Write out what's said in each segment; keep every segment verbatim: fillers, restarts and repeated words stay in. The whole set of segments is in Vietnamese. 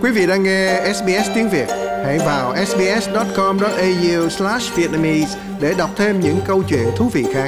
Quý vị đang nghe ét bê ét tiếng Việt. Hãy vào ét bê ét chấm com chấm a u slash vietnamese để đọc thêm những câu chuyện thú vị khác.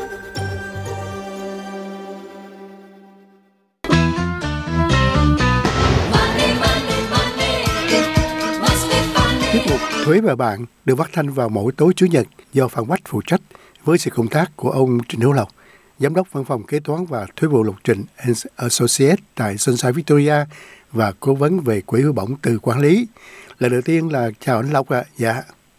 Tiết mục Thuế và Bạn được phát thanh vào mỗi tối Chủ nhật do Phan Bách phụ trách với sự công tác của ông Trịnh Hữu Lộc, Giám đốc Văn phòng Kế toán và Thuế vụ Lục Trình and Associates tại Sunshine Victoria và cố vấn về quỹ hưu bổng từ quản lý. Lần đầu tiên là chào anh Lộc ạ. À. Dạ.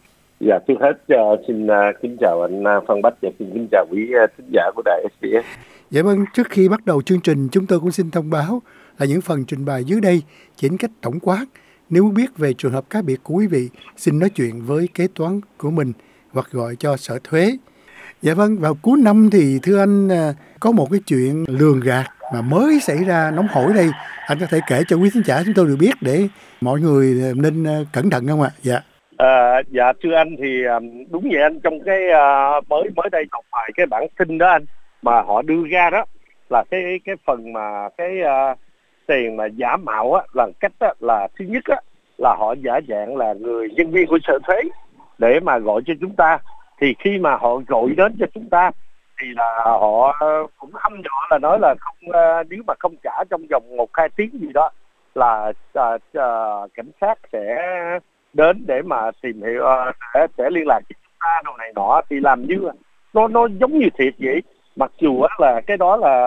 Dạ, trước hết uh, xin uh, kính chào anh uh, Phan Bách và xin kính chào quý uh, thính giả của đài ét bê ét. Dạ vâng, trước khi bắt đầu chương trình, chúng tôi cũng xin thông báo là những phần trình bày dưới đây chỉ cách tổng quát. Nếu muốn biết về trường hợp cá biệt của quý vị, xin nói chuyện với kế toán của mình hoặc gọi cho sở thuế. Dạ vâng, vào cuối năm thì thưa anh, có một cái chuyện lường gạt mà mới xảy ra nóng hổi đây. Anh có thể kể cho quý thính giả chúng tôi được biết để mọi người nên cẩn thận không ạ? Dạ. À, dạ thưa anh thì đúng vậy anh, trong cái uh, mới mới đây đọc bài cái bản tin đó anh mà họ đưa ra đó là cái cái phần mà cái uh, tiền mà giả mạo á, là cách á, là thứ nhất á, là họ giả dạng là người nhân viên của sở thuế để mà gọi cho chúng ta. Thì khi mà họ gọi đến cho chúng ta thì là họ cũng hăm dọa là nói là không, nếu mà không trả trong vòng một hai tiếng gì đó là uh, uh, cảnh sát sẽ đến để mà tìm hiểu, uh, sẽ, sẽ liên lạc với chúng ta đồ này nọ. Thì làm như nó nó giống như thiệt vậy, mặc dù á, là cái đó là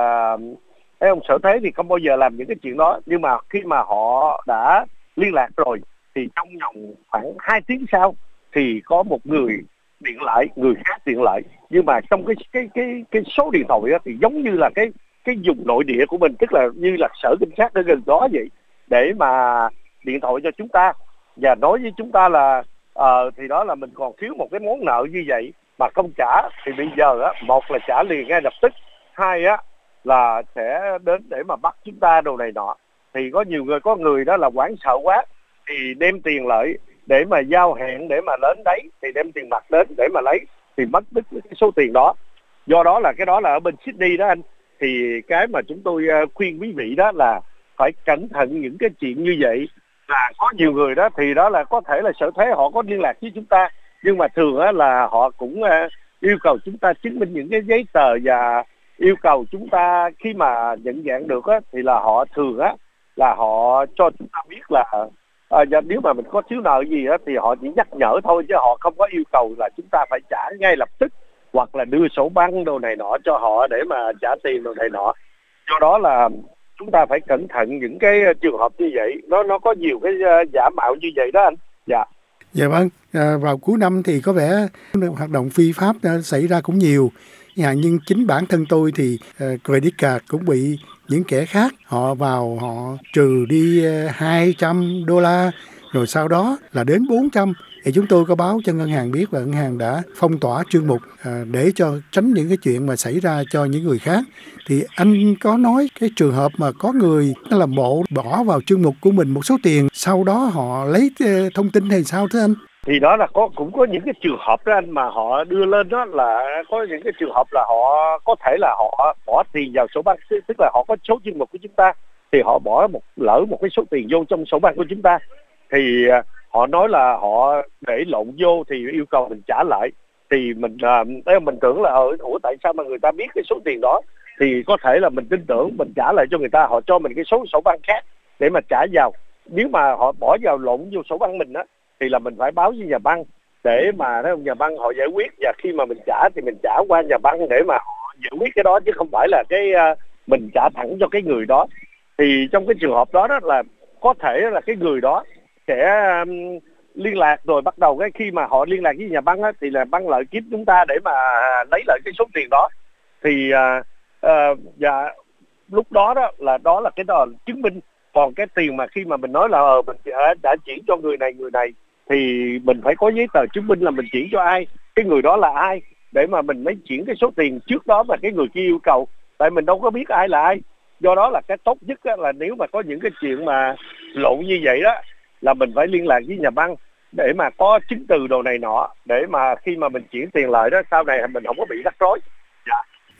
cái ông sở thuế thì không bao giờ làm những cái chuyện đó, nhưng mà khi mà họ đã liên lạc rồi thì trong vòng khoảng hai tiếng sau thì có một người điện lại, người khác điện lại, nhưng mà trong cái cái cái cái số điện thoại đó thì giống như là cái cái dùng nội địa của mình, tức là như là sở cảnh sát ở gần đó vậy, để mà điện thoại cho chúng ta và nói với chúng ta là uh, thì đó là mình còn thiếu một cái món nợ như vậy mà không trả thì bây giờ á, một là trả liền ngay lập tức, hai á là sẽ đến để mà bắt chúng ta đồ này nọ. Thì có nhiều người, có người đó là hoảng sợ quá thì đem tiền lại để mà giao hẹn để mà đến đấy, thì đem tiền mặt đến để mà lấy thì mất đứt cái số tiền đó. Do đó là cái đó là ở bên Sydney đó anh, thì cái mà chúng tôi khuyên quý vị đó là phải cẩn thận những cái chuyện như vậy. Và có nhiều người đó thì đó là có thể là sở thuế họ có liên lạc với chúng ta, nhưng mà thường á là họ cũng yêu cầu chúng ta chứng minh những cái giấy tờ, và yêu cầu chúng ta khi mà nhận dạng được á thì là họ thường á là họ cho chúng ta biết là à, nếu mà mình có thiếu nợ gì á thì họ chỉ nhắc nhở thôi, chứ họ không có yêu cầu là chúng ta phải trả ngay lập tức hoặc là đưa sổ băng đồ này nọ cho họ để mà trả tiền đồ này nọ. Do đó là chúng ta phải cẩn thận những cái trường hợp như vậy, nó nó có nhiều cái giả mạo như vậy đó anh. Dạ. Dạ vâng, à, vào cuối năm thì có vẻ hoạt động phi pháp xảy ra cũng nhiều. Nhưng chính bản thân tôi thì uh, credit card cũng bị những kẻ khác họ vào họ trừ đi uh, hai trăm đô la, rồi sau đó là đến bốn trăm. Thì chúng tôi có báo cho ngân hàng biết và ngân hàng đã phong tỏa chương mục uh, để cho tránh những cái chuyện mà xảy ra cho những người khác. Thì anh có nói cái trường hợp mà có người làm bộ bỏ vào chương mục của mình một số tiền, sau đó họ lấy uh, thông tin hay sao thưa anh? Thì đó là có cũng có những cái trường hợp đó anh mà họ đưa lên đó, là có những cái trường hợp là họ có thể là họ bỏ tiền vào sổ băng, tức là họ có số chương mục của chúng ta thì họ bỏ một lỡ một cái số tiền vô trong sổ băng của chúng ta, thì họ nói là họ để lộn vô thì yêu cầu mình trả lại. Thì mình uh, mình tưởng là ở ủa tại sao mà người ta biết cái số tiền đó, thì có thể là mình tin tưởng mình trả lại cho người ta, họ cho mình cái số sổ băng khác để mà trả vào. Nếu mà họ bỏ vào lộn vô sổ băng mình á thì là mình phải báo với nhà băng để mà thấy nhà băng họ giải quyết, và khi mà mình trả thì mình trả qua nhà băng để mà họ giải quyết cái đó, chứ không phải là cái uh, mình trả thẳng cho cái người đó. Thì trong cái trường hợp đó đó là có thể là cái người đó sẽ um, liên lạc, rồi bắt đầu cái khi mà họ liên lạc với nhà băng á, thì là băng lợi kiếm chúng ta để mà lấy lại cái số tiền đó. Thì uh, uh, và lúc đó đó là đó là cái đó là chứng minh. Còn cái tiền mà khi mà mình nói là ờ, mình đã, đã chuyển cho người này người này thì mình phải có giấy tờ chứng minh là mình chuyển cho ai, cái người đó là ai, để mà mình mới chuyển cái số tiền trước đó mà cái người kia yêu cầu, tại mình đâu có biết ai là ai. Do đó là cái tốt nhất là nếu mà có những cái chuyện mà lộn như vậy đó là mình phải liên lạc với nhà băng để mà có chứng từ đồ này nọ, để mà khi mà mình chuyển tiền lại đó sau này mình không có bị rắc rối. Dạ.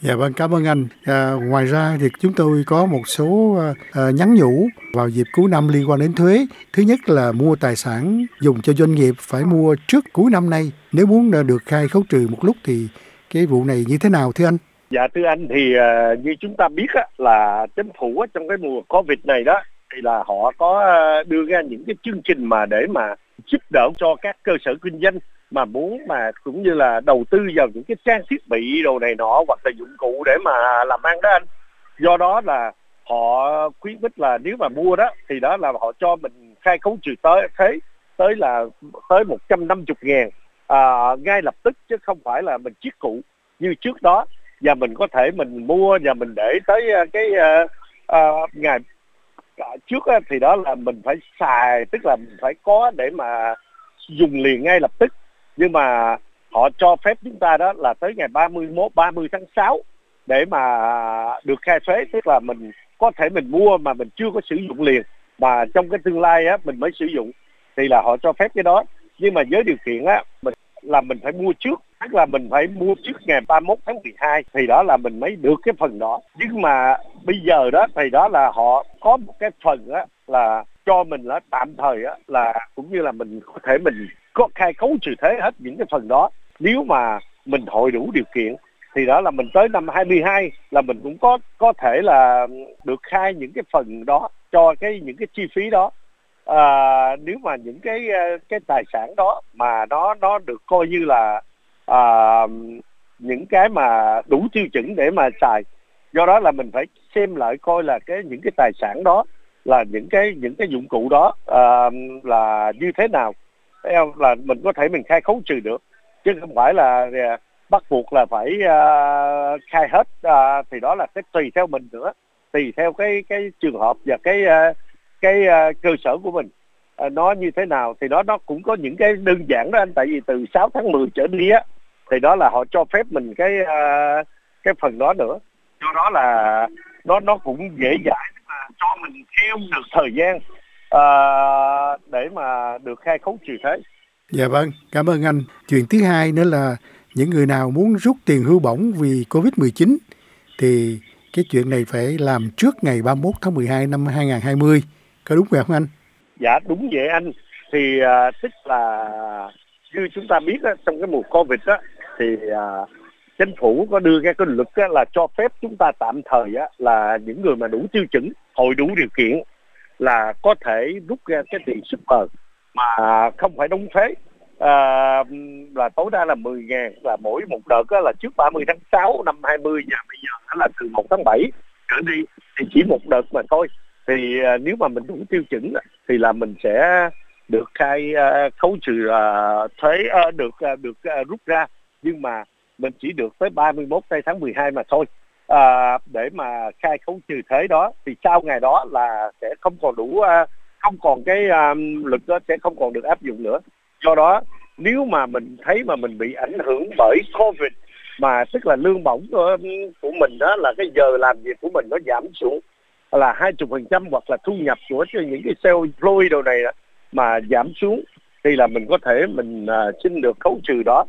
Dạ vâng, cảm ơn anh. À, ngoài ra thì chúng tôi có một số à, nhắn nhủ vào dịp cuối năm liên quan đến thuế. Thứ nhất là mua tài sản dùng cho doanh nghiệp phải mua trước cuối năm nay. Nếu muốn được khai khấu trừ một lúc thì cái vụ này như thế nào thưa anh? Dạ thưa anh thì uh, như chúng ta biết á, là chính phủ á, trong cái mùa Covid này đó thì là họ có uh, đưa ra những cái chương trình mà để mà giúp đỡ cho các cơ sở kinh doanh mà muốn mà cũng như là đầu tư vào những cái trang thiết bị đồ này nọ hoặc là dụng cụ để mà làm ăn đó anh. Do đó là họ khuyến khích là nếu mà mua đó thì đó là họ cho mình khai khấu trừ tới thế tới là tới một trăm năm mươi ngàn à, ngay lập tức, chứ không phải là mình chiết cụ như trước đó. Và mình có thể mình mua và mình để tới cái uh, uh, ngày trước á, thì đó là mình phải xài, tức là mình phải có để mà dùng liền ngay lập tức. Nhưng mà họ cho phép chúng ta đó là tới ngày ba mươi mốt, ba mươi tháng sáu để mà được khai thuế, tức là mình có thể mình mua mà mình chưa có sử dụng liền, mà trong cái tương lai á mình mới sử dụng, thì là họ cho phép cái đó. Nhưng mà với điều kiện á mình là mình phải mua trước, tức là mình phải mua trước ngày ba mươi mốt tháng mười hai thì đó là mình mới được cái phần đó. Nhưng mà bây giờ đó thì đó là họ có một cái phần á là cho mình là tạm thời á, là cũng như là mình có thể mình có khai khấu trừ thuế hết những cái phần đó. Nếu mà mình hội đủ điều kiện thì đó là mình tới năm hai mươi hai là mình cũng có có thể là được khai những cái phần đó cho cái những cái chi phí đó. À, nếu mà những cái cái tài sản đó mà nó nó được coi như là à, những cái mà đủ tiêu chuẩn để mà xài. Do đó là mình phải xem lại coi là cái những cái tài sản đó là những cái những cái dụng cụ đó à, là như thế nào, là mình có thể mình khai khấu trừ được, chứ không phải là bắt buộc là phải uh, khai hết. Uh, thì đó là cái tùy theo mình nữa, tùy theo cái cái trường hợp và cái uh, cái uh, cơ sở của mình uh, nó như thế nào. Thì đó nó cũng có những cái đơn giản đó anh, tại vì từ sáu tháng mười trở đi á thì đó là họ cho phép mình cái uh, cái phần đó nữa. Do đó là nó nó cũng dễ dãi uh, cho mình theo được thời gian uh, để mà được khai khấu trừ thuế. Dạ vâng, cảm ơn anh. Chuyện thứ hai nữa là những người nào muốn rút tiền hưu bổng vì covid mười chín thì cái chuyện này phải làm trước ngày ba mươi mốt tháng mười hai năm hai nghìn không trăm hai mươi. Có đúng vậy không anh? Dạ đúng vậy anh. Thì uh, tức là như chúng ta biết á, trong cái mùa Covid á, thì uh, chính phủ có đưa ra cái luật á, là cho phép chúng ta tạm thời á, là những người mà đủ tiêu chuẩn, hội đủ điều kiện là có thể rút ra cái tiền super mà không phải đóng thuế. À, là tối đa là mười ngàn, là mỗi một đợt đó là trước ba mươi tháng sáu năm hai mươi, và bây giờ nó là từ một tháng bảy trở đi thì chỉ một đợt mà thôi. Thì à, nếu mà mình đủ tiêu chuẩn thì là mình sẽ được khai à, khấu trừ à, thuế à, được à, được à, rút ra, nhưng mà mình chỉ được tới ba mươi mốt tháng mười hai mà thôi. À, để mà khai khấu trừ thuế đó thì sau ngày đó là sẽ không còn đủ, à, không còn cái à, luật đó sẽ không còn được áp dụng nữa. Do đó nếu mà mình thấy mà mình bị ảnh hưởng bởi Covid, mà tức là lương bổng của, của mình đó là cái giờ làm việc của mình nó giảm xuống là hai mươi phần trăm, hoặc là thu nhập của những cái self-employed đồ này mà giảm xuống, thì là mình có thể mình uh, xin được khấu trừ đó.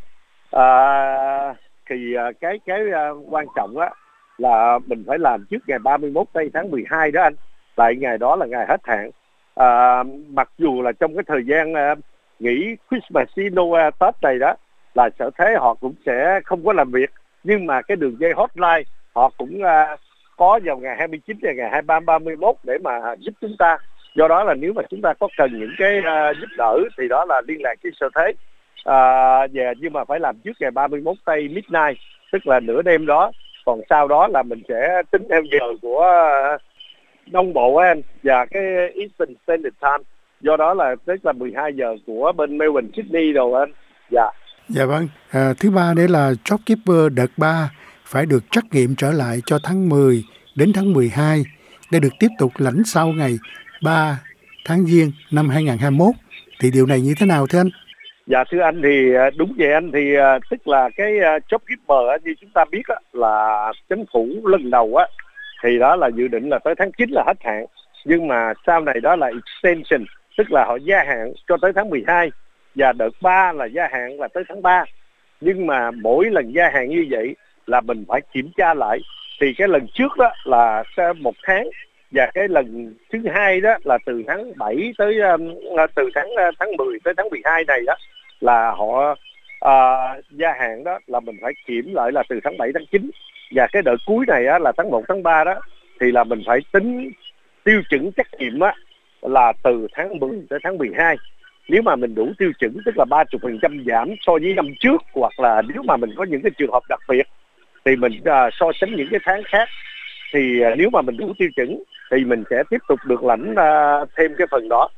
Uh, thì uh, cái cái uh, quan trọng á là mình phải làm trước ngày ba mươi mốt tháng mười hai đó anh, tại ngày đó là ngày hết hạn. Uh, mặc dù là trong cái thời gian uh, nghỉ Christmas, Noel, Tết này đó là Sở Thuế họ cũng sẽ không có làm việc, nhưng mà cái đường dây hotline họ cũng uh, có vào ngày hai mươi chín và ngày hai mươi ba, ba mươi mốt để mà giúp chúng ta. Do đó là nếu mà chúng ta có cần những cái uh, giúp đỡ thì đó là liên lạc với Sở Thuế. Uh, yeah, nhưng mà phải làm trước ngày ba mươi mốt tây midnight, tức là nửa đêm đó. Còn sau đó là mình sẽ tính theo giờ của uh, Đông Bộ anh, và cái Eastern Standard Time. Do đó là tức là mười hai giờ của bên Melbourne, Sydney rồi anh. Dạ. Dạ vâng. À, thứ ba nữa là JobKeeper đợt ba phải được trắc nghiệm trở lại cho tháng mười đến tháng mười hai để được tiếp tục lãnh sau ngày ba tháng Giêng năm hai nghìn không trăm hai mươi mốt. Thì điều này như thế nào thưa anh? Dạ thưa anh thì đúng vậy anh. Thì tức là cái JobKeeper như chúng ta biết là chính phủ lần đầu á thì đó là dự định là tới tháng chín là hết hạn. Nhưng mà sau này đó là extension, tức là họ gia hạn cho tới tháng mười hai, và đợt ba là gia hạn là tới tháng ba. Nhưng mà mỗi lần gia hạn như vậy là mình phải kiểm tra lại. Thì cái lần trước đó là một tháng, và cái lần thứ hai đó là từ tháng bảy tới từ tháng tháng mười tới tháng mười hai này đó là họ à, gia hạn đó là mình phải kiểm lại là từ tháng bảy tháng chín, và cái đợt cuối này á, là tháng một tháng ba đó thì là mình phải tính tiêu chuẩn trách nhiệm á, là từ tháng mười tới tháng mười hai. Nếu mà mình đủ tiêu chuẩn tức là ba mươi phần trăm giảm so với năm trước, hoặc là nếu mà mình có những cái trường hợp đặc biệt thì mình uh, so sánh những cái tháng khác, thì uh, nếu mà mình đủ tiêu chuẩn thì mình sẽ tiếp tục được lãnh uh, thêm cái phần đó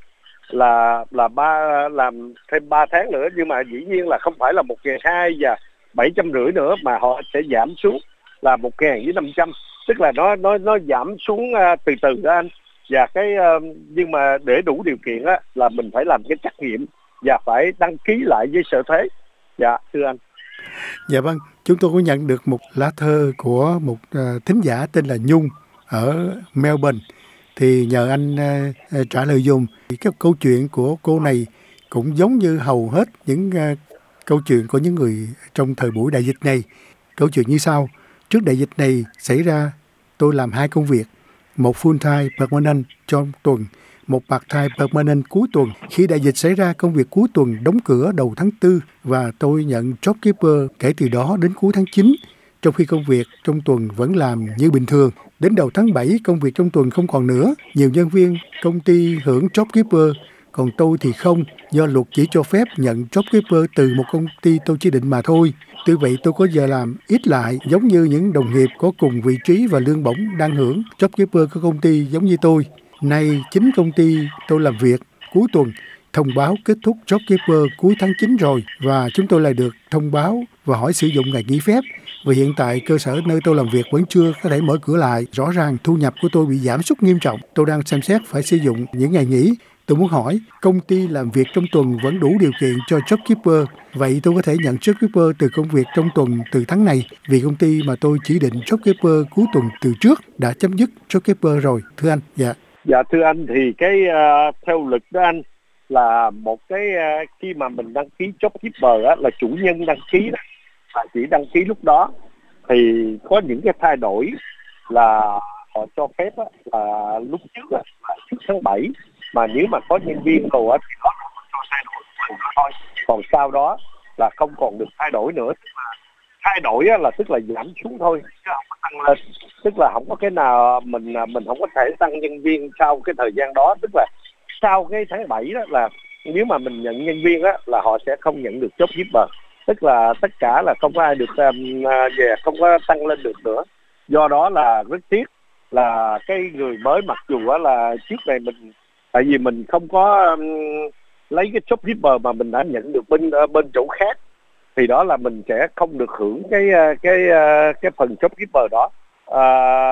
là là ba làm thêm ba tháng nữa. Nhưng mà dĩ nhiên là không phải là một ngàn hai và bảy trăm rưỡi nữa, mà họ sẽ giảm xuống là một ngàn với năm trăm, tức là nó nó nó giảm xuống uh, từ từ đó anh. Và cái uh, nhưng mà để đủ điều kiện á là mình phải làm cái trắc nghiệm và phải đăng ký lại với sở thuế. Dạ thưa anh. Dạ vâng, chúng tôi có nhận được một lá thơ của một uh, thính giả tên là Nhung ở Melbourne. Thì nhờ anh uh, trả lời dùm. Thì cái câu chuyện của cô này cũng giống như hầu hết những uh, câu chuyện của những người trong thời buổi đại dịch này. Câu chuyện như sau: trước đại dịch này xảy ra, tôi làm hai công việc, một full-time permanent trong tuần, một part-time permanent cuối tuần. Khi đại dịch xảy ra, công việc cuối tuần đóng cửa đầu tháng tư và tôi nhận JobKeeper kể từ đó đến cuối tháng chín, trong khi công việc trong tuần vẫn làm như bình thường. Đến đầu tháng bảy, công việc trong tuần không còn nữa. Nhiều nhân viên công ty hưởng JobKeeper, còn tôi thì không, do luật chỉ cho phép nhận JobKeeper từ một công ty tôi chỉ định mà thôi. Tuy vậy tôi có giờ làm ít lại, giống như những đồng nghiệp có cùng vị trí và lương bổng đang hưởng JobKeeper của công ty giống như tôi. Nay chính công ty tôi làm việc cuối tuần thông báo kết thúc JobKeeper cuối tháng chín rồi, và chúng tôi lại được thông báo và hỏi sử dụng ngày nghỉ phép. Vì hiện tại cơ sở nơi tôi làm việc vẫn chưa có thể mở cửa lại, rõ ràng thu nhập của tôi bị giảm sút nghiêm trọng. Tôi đang xem xét phải sử dụng những ngày nghỉ. Tôi muốn hỏi, công ty làm việc trong tuần vẫn đủ điều kiện cho JobKeeper, vậy tôi có thể nhận JobKeeper từ công việc trong tuần từ tháng này, vì công ty mà tôi chỉ định JobKeeper cuối tuần từ trước đã chấm dứt JobKeeper rồi, thưa anh. Dạ. Dạ thưa anh, thì cái uh, theo luật đó anh, là một cái uh, khi mà mình đăng ký JobKeeper á, là chủ nhân đăng ký đó, là chỉ đăng ký lúc đó, thì có những cái thay đổi là họ cho phép á, là lúc trước á, là trước tháng bảy, mà nếu mà có nhân viên đồ á thì nó cho thay đổi thôi, còn sau đó là không còn được thay đổi nữa. Thay đổi á, là tức là giảm xuống thôi chứ không có tăng lên, tức là không có cái nào mình mình không có thể tăng nhân viên sau cái thời gian đó. Tức là sau cái tháng bảy đó là nếu mà mình nhận nhân viên á là họ sẽ không nhận được JobKeeper, tức là tất cả là không có ai được um, về không có tăng lên được nữa. Do đó là rất tiếc là cái người mới, mặc dù á là trước này mình tại vì mình không có um, lấy cái JobKeeper mà mình đã nhận được bên uh, bên chỗ khác, thì đó là mình sẽ không được hưởng cái cái cái phần JobKeeper đó. À,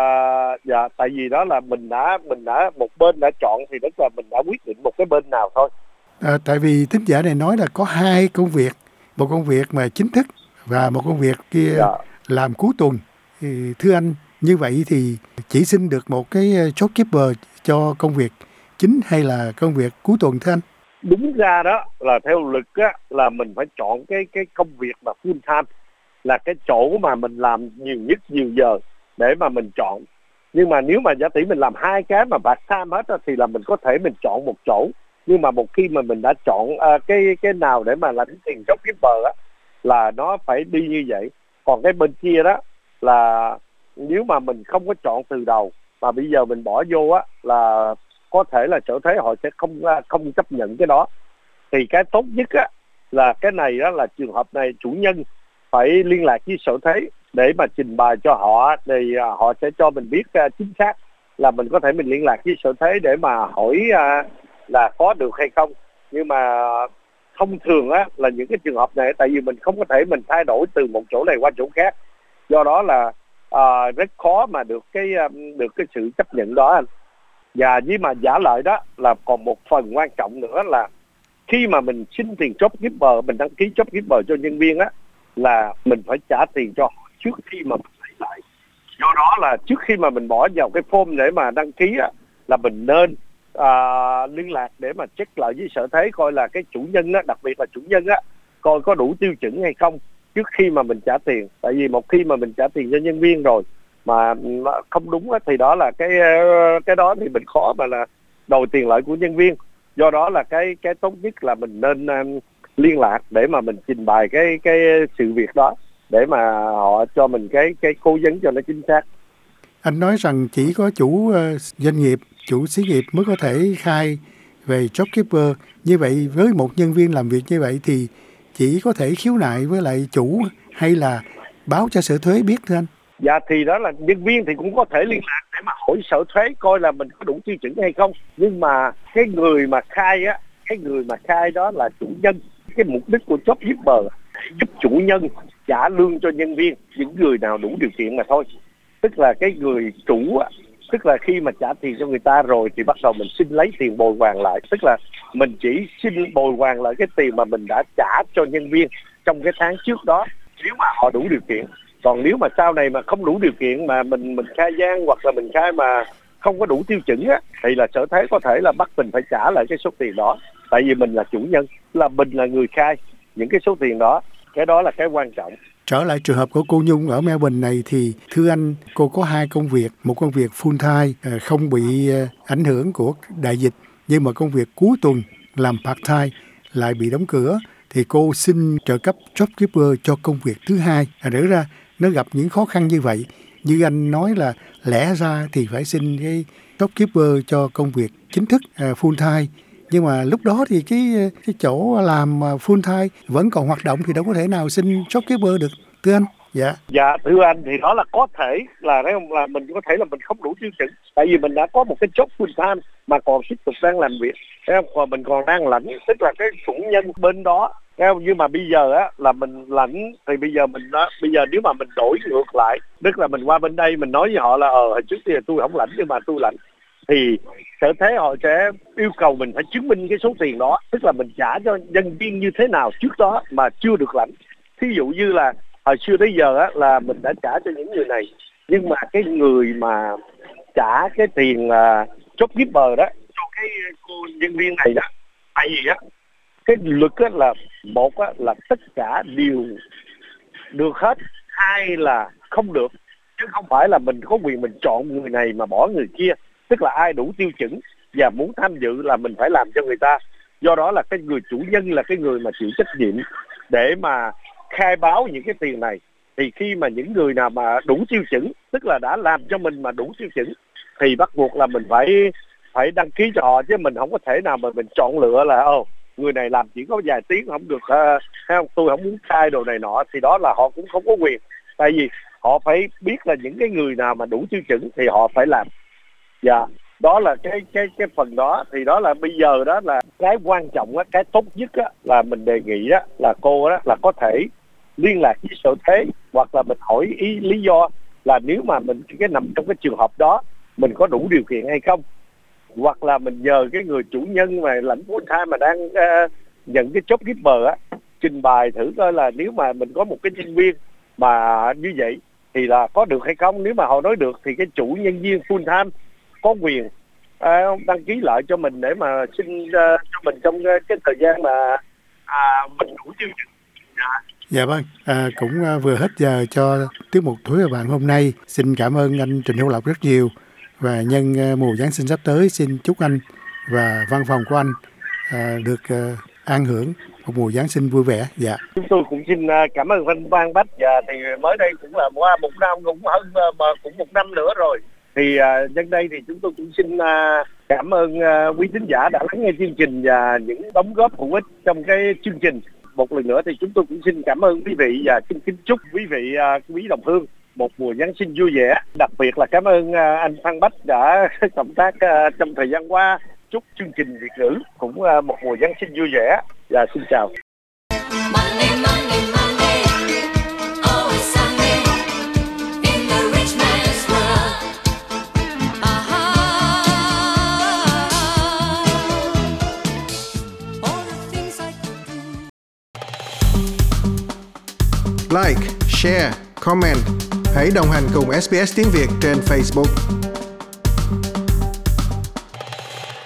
dạ, tại vì đó là mình đã mình đã một bên đã chọn, thì tức là mình đã quyết định một cái bên nào thôi. À, tại vì thính giả này nói là có hai công việc, một công việc mà chính thức và một công việc kia dạ. làm cuối tuần. Thì thưa anh, như vậy thì chỉ xin được một cái JobKeeper cho công việc chính hay là công việc cuối tuần thưa anh? Đúng ra đó là theo luật á, là mình phải chọn cái cái công việc mà full time, là cái chỗ mà mình làm nhiều nhất nhiều giờ để mà mình chọn. Nhưng mà nếu mà giả tỷ mình làm hai cái mà part time hết á, thì là mình có thể mình chọn một chỗ. Nhưng mà một khi mà mình đã chọn uh, cái cái nào để mà lãnh tiền JobKeeper á, là nó phải đi như vậy. Còn cái bên kia đó là nếu mà mình không có chọn từ đầu mà bây giờ mình bỏ vô á, là có thể là sở thuế họ sẽ không không chấp nhận cái đó. Thì cái tốt nhất á là cái này đó là trường hợp này chủ nhân phải liên lạc với sở thuế để mà trình bày cho họ, thì họ sẽ cho mình biết uh, chính xác là mình có thể mình liên lạc với sở thuế để mà hỏi uh, là có được hay không. Nhưng mà thông thường á là những cái trường hợp này, tại vì mình không có thể mình thay đổi từ một chỗ này qua chỗ khác, do đó là uh, rất khó mà được cái um, được cái sự chấp nhận đó anh. Và với mà giả lợi đó là còn một phần quan trọng nữa là khi mà mình xin tiền JobKeeper, mình đăng ký JobKeeper cho nhân viên á, là mình phải trả tiền cho họ trước khi mà mình lấy lại. Do đó là trước khi mà mình bỏ vào cái form để mà đăng ký á, là mình nên à, liên lạc để mà check lại với sở thuế coi là cái chủ nhân á, đặc biệt là chủ nhân á, coi có đủ tiêu chuẩn hay không. trước khi mà mình trả tiền. Tại vì một khi mà mình trả tiền cho nhân viên rồi mà không đúng á, thì đó là cái cái đó thì mình khó mà là đòi tiền lợi của nhân viên. Do đó là cái cái tốt nhất là mình nên um, liên lạc để mà mình trình bày cái cái sự việc đó, để mà họ cho mình cái cái cố vấn cho nó chính xác. Anh nói rằng chỉ có chủ uh, doanh nghiệp, chủ xí nghiệp mới có thể khai về JobKeeper. Như vậy với một nhân viên làm việc như vậy thì chỉ có thể khiếu nại với lại chủ hay là báo cho sở thuế biết thưa anh? Dạ thì đó là nhân viên thì cũng có thể liên lạc để mà hỏi sở thuế coi là mình có đủ tiêu chuẩn hay không. Nhưng mà cái người mà khai á, cái người mà khai đó là chủ nhân. Cái mục đích của JobKeeper giúp chủ nhân trả lương cho nhân viên, những người nào đủ điều kiện mà thôi. Tức là cái người chủ á, tức là khi mà trả tiền cho người ta rồi thì bắt đầu mình xin lấy tiền bồi hoàn lại. Tức là mình chỉ xin bồi hoàn lại cái tiền mà mình đã trả cho nhân viên trong cái tháng trước đó, nếu mà họ đủ điều kiện. Còn nếu mà sau này mà không đủ điều kiện mà mình mình khai gian hoặc là mình khai mà không có đủ tiêu chuẩn á, thì là sở thuế có thể là bắt mình phải trả lại cái số tiền đó. Tại vì mình là chủ nhân, là mình là người khai những cái số tiền đó. Cái đó là cái quan trọng. Trở lại trường hợp của cô Nhung ở Melbourne này thì thưa anh, cô có hai công việc, một công việc full time không bị ảnh hưởng của đại dịch, nhưng mà công việc cuối tuần làm part time lại bị đóng cửa, thì cô xin trợ cấp JobKeeper cho công việc thứ hai. À, để ra nó gặp những khó khăn như vậy, như anh nói là lẽ ra thì phải xin cái JobKeeper cho công việc chính thức uh, full time, nhưng mà lúc đó thì cái cái chỗ làm full time vẫn còn hoạt động thì đâu có thể nào xin JobKeeper được thưa anh. Dạ. Dạ thưa anh, thì đó là có thể là thấy không, là mình có thể là mình không đủ tiêu chuẩn, tại vì mình đã có một cái job full time mà còn tiếp tục đang làm việc, thấy không? Và mình còn đang lãnh, tức là cái chủ nhân bên đó, thấy không? Nhưng mà bây giờ á là mình lãnh thì bây giờ mình đó, bây giờ nếu mà mình đổi ngược lại, tức là mình qua bên đây mình nói với họ là ờ hồi trước thì tôi không lãnh nhưng mà tôi lãnh, thì sở thuế họ sẽ yêu cầu mình phải chứng minh cái số tiền đó, tức là mình trả cho nhân viên như thế nào trước đó mà chưa được lãnh. Thí dụ như là hồi xưa tới giờ á là mình đã trả cho những người này, nhưng mà cái người mà trả cái tiền uh, JobKeeper đó cho cái cô nhân viên này đó, tại vì á cái luật á là một á là tất cả đều được hết, hai là không được, chứ không phải là mình có quyền mình chọn người này mà bỏ người kia. Tức là ai đủ tiêu chuẩn và muốn tham dự là mình phải làm cho người ta. Do đó là cái người chủ nhân là cái người mà chịu trách nhiệm để mà khai báo những cái tiền này. Thì khi mà những người nào mà đủ tiêu chuẩn, tức là đã làm cho mình mà đủ tiêu chuẩn, thì bắt buộc là mình phải phải đăng ký cho họ, chứ mình không có thể nào mà mình chọn lựa là ồ người này làm chỉ có vài tiếng không được, uh, không, tôi không muốn khai đồ này nọ, thì đó là họ cũng không có quyền. Tại vì họ phải biết là những cái người nào mà đủ tiêu chuẩn thì họ phải làm. Dạ, đó là cái cái cái phần đó. Thì đó là bây giờ đó là cái quan trọng á, cái tốt nhất á là mình đề nghị á là cô á là có thể liên lạc với sở thuế, hoặc là mình hỏi ý lý do là nếu mà mình cái nằm trong cái trường hợp đó mình có đủ điều kiện hay không, hoặc là mình nhờ cái người chủ nhân mà lãnh full time mà đang uh, nhận cái JobKeeper á trình bày thử coi là nếu mà mình có một cái nhân viên mà như vậy thì là có được hay không. Nếu mà họ nói được thì cái chủ nhân viên full time có quyền uh, đăng ký lại cho mình để mà xin uh, cho mình trong uh, cái thời gian mà uh, mình đủ tiêu chuẩn. Dạ. Dạ vâng, à, cũng uh, vừa hết giờ cho tiết mục Thúy và Bạn hôm nay. Xin cảm ơn anh Trịnh Hữu Lộc rất nhiều. Và nhân uh, mùa Giáng sinh sắp tới, xin chúc anh và văn phòng của anh uh, được uh, an hưởng một mùa Giáng sinh vui vẻ. Dạ. Chúng tôi cũng xin uh, cảm ơn anh Văn Bách. Và thì mới đây cũng là qua một năm, cũng hơn uh, mà cũng một năm nữa rồi. Thì uh, nhân đây thì chúng tôi cũng xin uh, cảm ơn uh, quý thính giả đã lắng nghe chương trình và những đóng góp hữu ích trong cái chương trình. Một lần nữa thì chúng tôi cũng xin cảm ơn quý vị và xin kính chúc quý vị uh, quý đồng hương một mùa Giáng sinh vui vẻ. Đặc biệt là cảm ơn uh, anh Phan Bách đã cộng tác uh, trong thời gian qua. Chúc chương trình Việt ngữ cũng uh, một mùa Giáng sinh vui vẻ. Và xin chào. Monday, Monday, Monday. Always Sunday. In the rich man's world. Uh-huh. All the things I could do. Like, share, comment. Hãy đồng hành cùng ét bê ét Tiếng Việt trên Facebook.